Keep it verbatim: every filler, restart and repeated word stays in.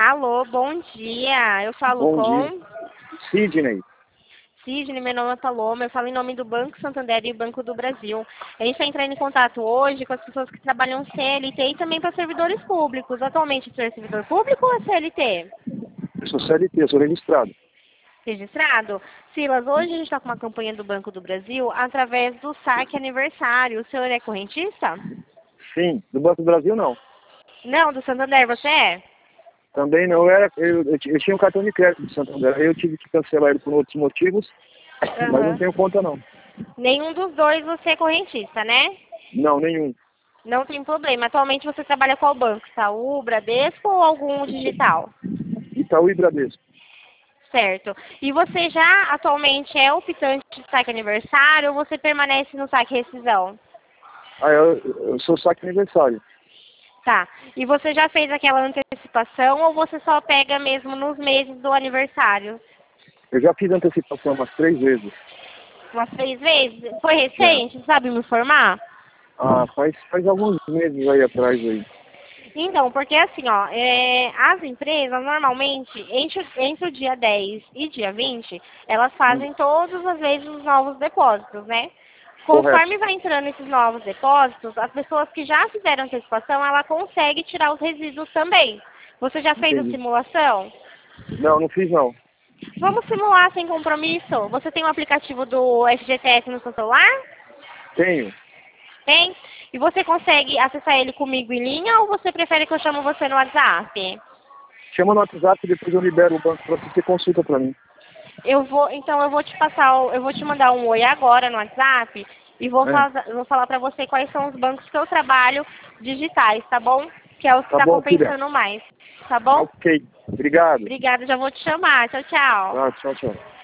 Alô, bom dia. Eu falo Bom com dia. Sidney. Sidney, meu nome é Paloma. Eu falo em nome do Banco Santander e Banco do Brasil. A gente está entrando em contato hoje com as pessoas que trabalham C L T e também para servidores públicos. Atualmente, você é servidor público ou é C L T? Eu sou C L T, eu sou registrado. Registrado? Silas, hoje a gente está com uma campanha do Banco do Brasil através do saque aniversário. O senhor é correntista? Sim. Do Banco do Brasil, não. Não, do Santander, você é? Também não era. Eu, eu, eu tinha um cartão de crédito do Santander. Aí eu tive que cancelar ele por outros motivos. Mas não Aham. tenho conta, não. Nenhum dos dois você é correntista, né? Não, nenhum. Não tem problema. Atualmente você trabalha qual banco? Itaú, Bradesco ou algum digital? Itaú e Bradesco. Certo. E você já atualmente é optante de saque aniversário ou você permanece no saque rescisão? Ah, eu, eu sou saque aniversário. Tá. E você já fez aquela antecipação ou você só pega mesmo nos meses do aniversário? Eu já fiz antecipação umas três vezes. Umas três vezes? Foi Já. recente? Sabe me informar? Ah, faz, faz alguns meses aí atrás aí. Então, porque assim, ó, é, as empresas normalmente, entre, entre o dia dez e dia vinte, elas Hum, fazem todas as vezes os novos depósitos, né? correto. Conforme vai entrando esses novos depósitos, as pessoas que já fizeram antecipação, ela consegue tirar os resíduos também. Você já fez a Entendi. simulação? Não, não fiz não. Vamos simular sem compromisso. Você tem o aplicativo do F G T S no seu celular? Tenho. Tem? E você consegue acessar ele comigo em linha ou você prefere que eu chame você no WhatsApp? Chama no WhatsApp e depois eu libero o banco para você consulta para mim. Eu vou, então eu vou te passar, o- eu vou te mandar um oi agora no WhatsApp e vou, É. faz, vou falar pra você quais são os bancos que eu trabalho digitais, tá bom? Que é os que Tá tá bom, filha. compensando mais, tá Tá bom? ok. Obrigado. Obrigada, já vou te chamar. Tchau, tchau. Tá, tchau, tchau.